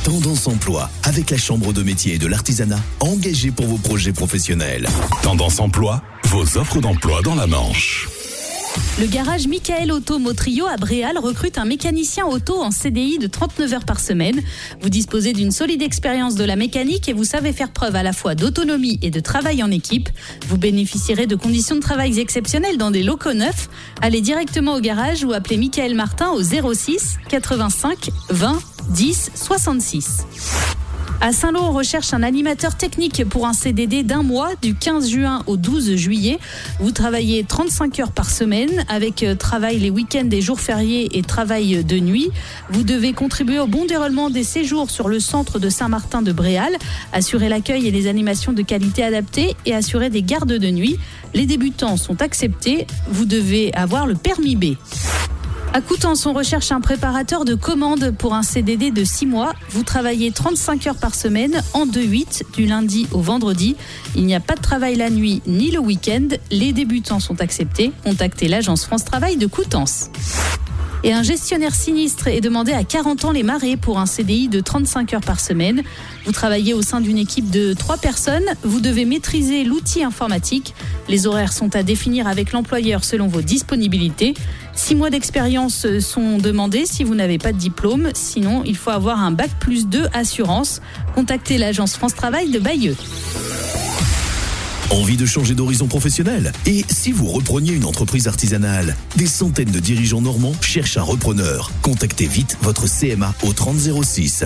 Tendance Emploi, avec la Chambre de métier et de l'artisanat, engagée pour vos projets professionnels. Tendance Emploi, vos offres d'emploi dans la Manche. Le garage Michael Auto Motrio à Bréal recrute un mécanicien auto en CDI de 39 heures par semaine. Vous disposez d'une solide expérience de la mécanique et vous savez faire preuve à la fois d'autonomie et de travail en équipe. Vous bénéficierez de conditions de travail exceptionnelles dans des locaux neufs. Allez directement au garage ou appelez Michael Martin au 06 85 20 10 66. À Saint-Lô, on recherche un animateur technique pour un CDD d'un mois, du 15 juin au 12 juillet. Vous travaillez 35 heures par semaine, avec travail les week-ends et jours fériés et travail de nuit. Vous devez contribuer au bon déroulement des séjours sur le centre de Saint-Martin de Bréal, assurer l'accueil et les animations de qualité adaptées et assurer des gardes de nuit. Les débutants sont acceptés. Vous devez avoir le permis B. À Coutances, on recherche un préparateur de commandes pour un CDD de 6 mois. Vous travaillez 35 heures par semaine en 2-8 du lundi au vendredi. Il n'y a pas de travail la nuit ni le week-end. Les débutants sont acceptés. Contactez l'agence France Travail de Coutances. Et un gestionnaire sinistre est demandé à 40 ans les Marais pour un CDI de 35 heures par semaine. Vous travaillez au sein d'une équipe de 3 personnes. Vous devez maîtriser l'outil informatique. Les horaires sont à définir avec l'employeur selon vos disponibilités. 6 mois d'expérience sont demandés si vous n'avez pas de diplôme. Sinon, il faut avoir un bac+2 assurance. Contactez l'agence France Travail de Bayeux. Envie de changer d'horizon professionnel? Et si vous repreniez une entreprise artisanale? Des centaines de dirigeants normands cherchent un repreneur. Contactez vite votre CMA au 30 06.